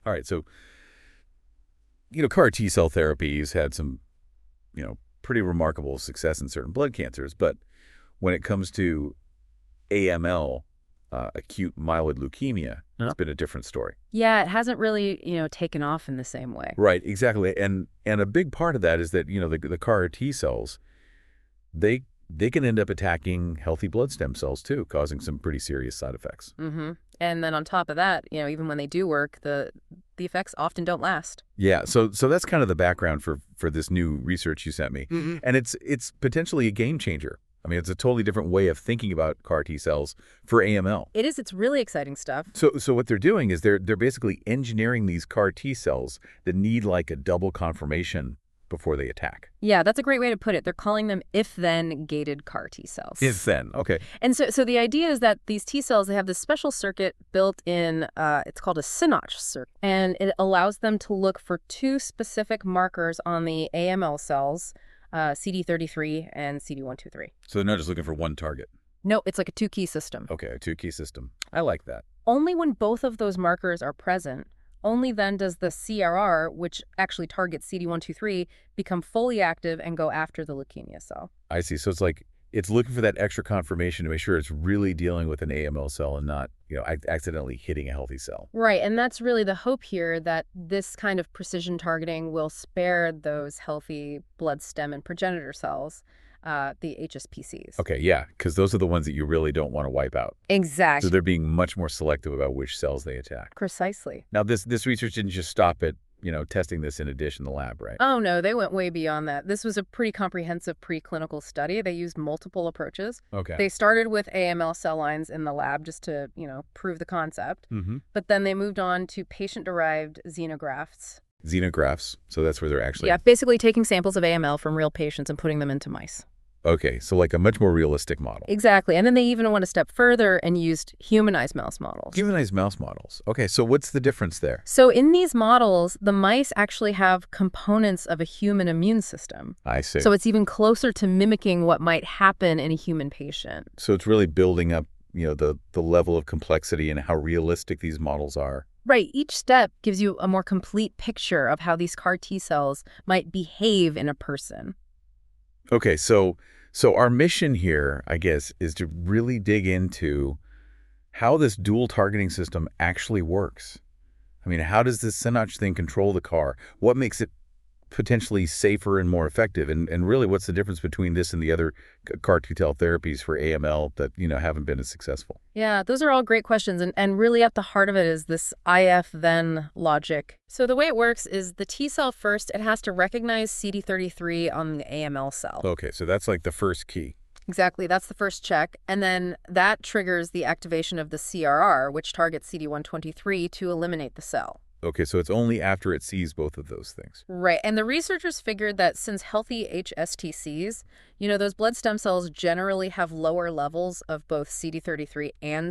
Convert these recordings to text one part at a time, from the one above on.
All right, so, CAR T-cell therapies had some, pretty remarkable success in certain blood cancers, but when it comes to AML, acute myeloid leukemia, it's been a different story. Yeah, it hasn't really, taken off in the same way. Right, exactly. And a big part of that is that, the CAR T cells, they can end up attacking healthy blood stem cells too, causing some pretty serious side effects. Mm-hmm. And then on top of that, even when they do work, the effects often don't last. Yeah, so that's kind of the background for this new research you sent me. Mm-hmm. And it's potentially a game changer. I mean, it's a totally different way of thinking about CAR T cells for AML. It is. It's really exciting stuff. So what they're doing is they're basically engineering these CAR T cells that need like a double conformation before they attack. Yeah, that's a great way to put it. They're calling them if-then gated CAR T cells. If-then, okay. And so the idea is that these T cells, they have this special circuit built in, it's called a synapse circuit, and it allows them to look for two specific markers on the AML cells, CD33 and CD123. So they're not just looking for one target. No, it's like a two-key system. Okay, a two-key system. I like that. Only when both of those markers are present, only then does the CRR, which actually targets CD123, become fully active and go after the leukemia cell. I see. So it's like it's looking for that extra confirmation to make sure it's really dealing with an AML cell and not, accidentally hitting a healthy cell. Right, and that's really the hope here, that this kind of precision targeting will spare those healthy blood stem and progenitor cells, the HSPCs. Okay, yeah, because those are the ones that you really don't want to wipe out. Exactly. So they're being much more selective about which cells they attack. Precisely. Now, this research didn't just stop at, testing this in a dish in the lab, right? Oh, no, they went way beyond that. This was a pretty comprehensive preclinical study. They used multiple approaches. Okay. They started with AML cell lines in the lab just to, prove the concept. Mm-hmm. But then they moved on to patient-derived xenografts. Xenografts, so that's where they're actually... Yeah, basically taking samples of AML from real patients and putting them into mice. Okay, so like a much more realistic model. Exactly. And then they even went a step further and used humanized mouse models. Humanized mouse models. Okay, so what's the difference there? So in these models, the mice actually have components of a human immune system. I see. So it's even closer to mimicking what might happen in a human patient. So it's really building up, the level of complexity and how realistic these models are. Right. Each step gives you a more complete picture of how these CAR T cells might behave in a person. Okay, so our mission here, I guess, is to really dig into how this dual targeting system actually works. I mean, how does this synapse thing control the CAR? What makes it potentially safer and more effective? And really, what's the difference between this and the other CAR T-cell therapies for AML that, haven't been as successful? Yeah, those are all great questions. And really at the heart of it is this if-then logic. So the way it works is the T cell first, it has to recognize CD33 on the AML cell. Okay, so that's like the first key. Exactly. That's the first check. And then that triggers the activation of the CRR, which targets CD123 to eliminate the cell. Okay, so it's only after it sees both of those things. Right. And the researchers figured that since healthy HSTCs, those blood stem cells generally have lower levels of both CD33 and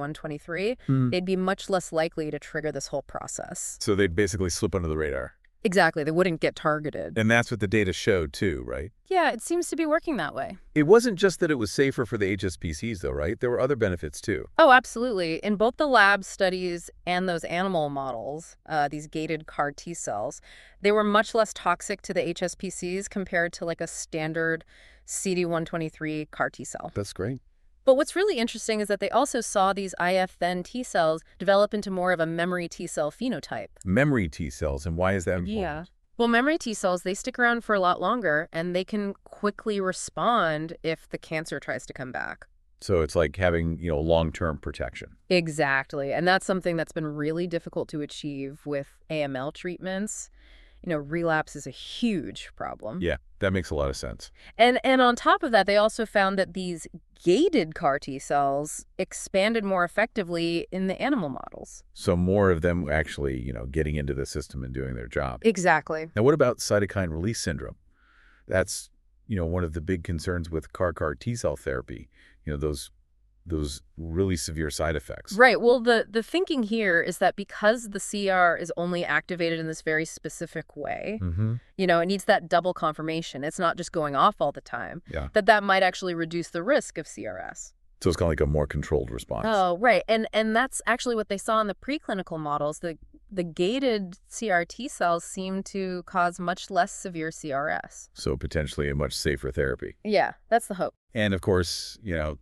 CD123, they'd be much less likely to trigger this whole process. So they'd basically slip under the radar. Exactly. They wouldn't get targeted. And that's what the data showed too, right? Yeah, it seems to be working that way. It wasn't just that it was safer for the HSPCs though, right? There were other benefits too. Oh, absolutely. In both the lab studies and those animal models, these gated CAR T cells, they were much less toxic to the HSPCs compared to like a standard CD123 CAR T cell. That's great. But what's really interesting is that they also saw these if-then T cells develop into more of a memory T cell phenotype. Memory T cells, and why is that important? Yeah. Well, memory T cells, they stick around for a lot longer, and they can quickly respond if the cancer tries to come back. So it's like having, long-term protection. Exactly. And that's something that's been really difficult to achieve with AML treatments. Relapse is a huge problem. Yeah, that makes a lot of sense. And on top of that, they also found that these gated CAR T cells expanded more effectively in the animal models. So more of them actually, getting into the system and doing their job. Exactly. Now, what about cytokine release syndrome? That's, one of the big concerns with CAR T-cell therapy, those really severe side effects. Right. Well, the thinking here is that because the CR is only activated in this very specific way, it needs that double confirmation. It's not just going off all the time. Yeah. That might actually reduce the risk of CRS. So it's kind of like a more controlled response. Oh, right. And that's actually what they saw in the preclinical models. The the gated CRT cells seem to cause much less severe CRS. So potentially a much safer therapy. Yeah, that's the hope. And of course,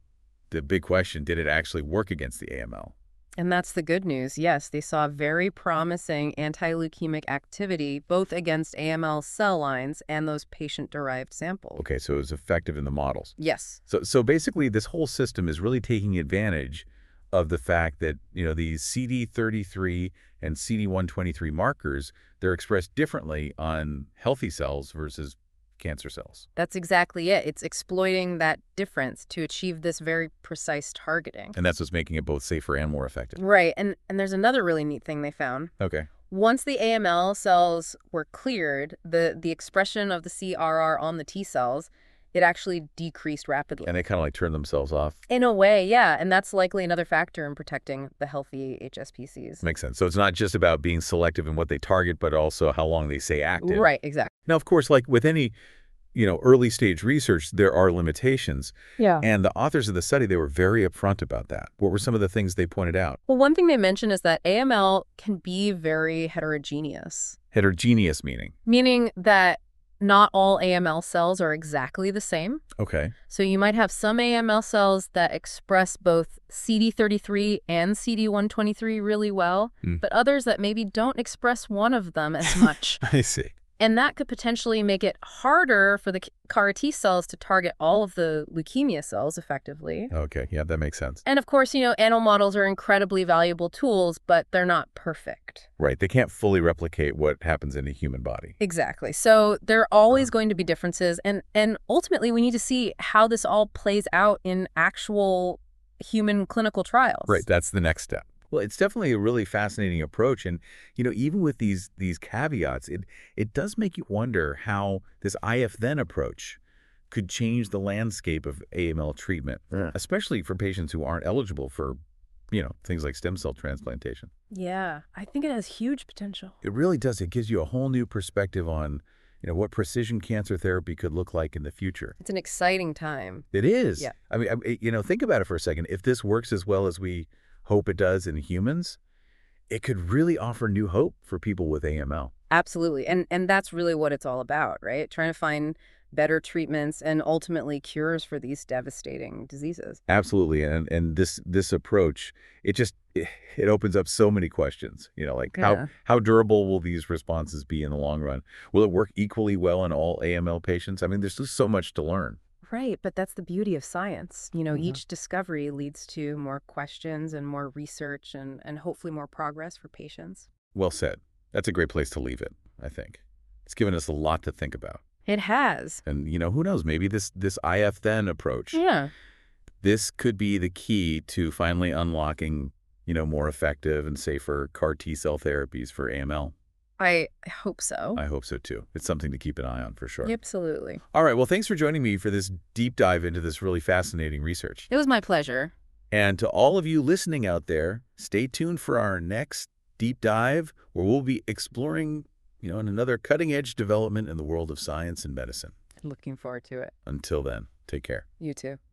the big question, did it actually work against the AML? And that's the good news. Yes, they saw very promising anti-leukemic activity both against AML cell lines and those patient-derived samples. Okay, so it was effective in the models. Yes. So basically, this whole system is really taking advantage of the fact that, these CD33 and CD123 markers, they're expressed differently on healthy cells versus cancer cells. That's exactly it. It's exploiting that difference to achieve this very precise targeting. And that's what's making it both safer and more effective. Right. And there's another really neat thing they found. Okay. Once the AML cells were cleared, the expression of the CRR on the T cells, it actually decreased rapidly. And they kind of like turn themselves off. In a way, yeah. And that's likely another factor in protecting the healthy HSPCs. Makes sense. So it's not just about being selective in what they target, but also how long they stay active. Right, exactly. Now, of course, like with any, early stage research, there are limitations. Yeah. And the authors of the study, they were very upfront about that. What were some of the things they pointed out? Well, one thing they mentioned is that AML can be very heterogeneous. Heterogeneous meaning. Meaning that not all AML cells are exactly the same. Okay. So you might have some AML cells that express both CD33 and CD123 really well, but others that maybe don't express one of them as much. I see. And that could potentially make it harder for the CAR T cells to target all of the leukemia cells effectively. Okay, yeah, that makes sense. And of course, animal models are incredibly valuable tools, but they're not perfect. Right, they can't fully replicate what happens in a human body. Exactly. So there are always going to be differences. And ultimately, we need to see how this all plays out in actual human clinical trials. Right, that's the next step. Well, it's definitely a really fascinating approach. And, even with these caveats, it does make you wonder how this IF-then approach could change the landscape of AML treatment, especially for patients who aren't eligible for, things like stem cell transplantation. Yeah, I think it has huge potential. It really does. It gives you a whole new perspective on, what precision cancer therapy could look like in the future. It's an exciting time. It is. Yeah. I mean, think about it for a second. If this works as well as we hope it does in humans, it could really offer new hope for people with AML. Absolutely. And that's really what it's all about, right? Trying to find better treatments and ultimately cures for these devastating diseases. Absolutely. And this approach, it opens up so many questions, how durable will these responses be in the long run? Will it work equally well in all AML patients? I mean, there's just so much to learn. Right, but that's the beauty of science. Each discovery leads to more questions and more research and hopefully more progress for patients. Well said. That's a great place to leave it, I think. It's given us a lot to think about. It has. And, who knows, maybe this IF-then approach, this could be the key to finally unlocking, more effective and safer CAR T-cell therapies for AML. I hope so. I hope so, too. It's something to keep an eye on for sure. Absolutely. All right. Well, thanks for joining me for this deep dive into this really fascinating research. It was my pleasure. And to all of you listening out there, stay tuned for our next deep dive where we'll be exploring, another cutting-edge development in the world of science and medicine. Looking forward to it. Until then, take care. You too.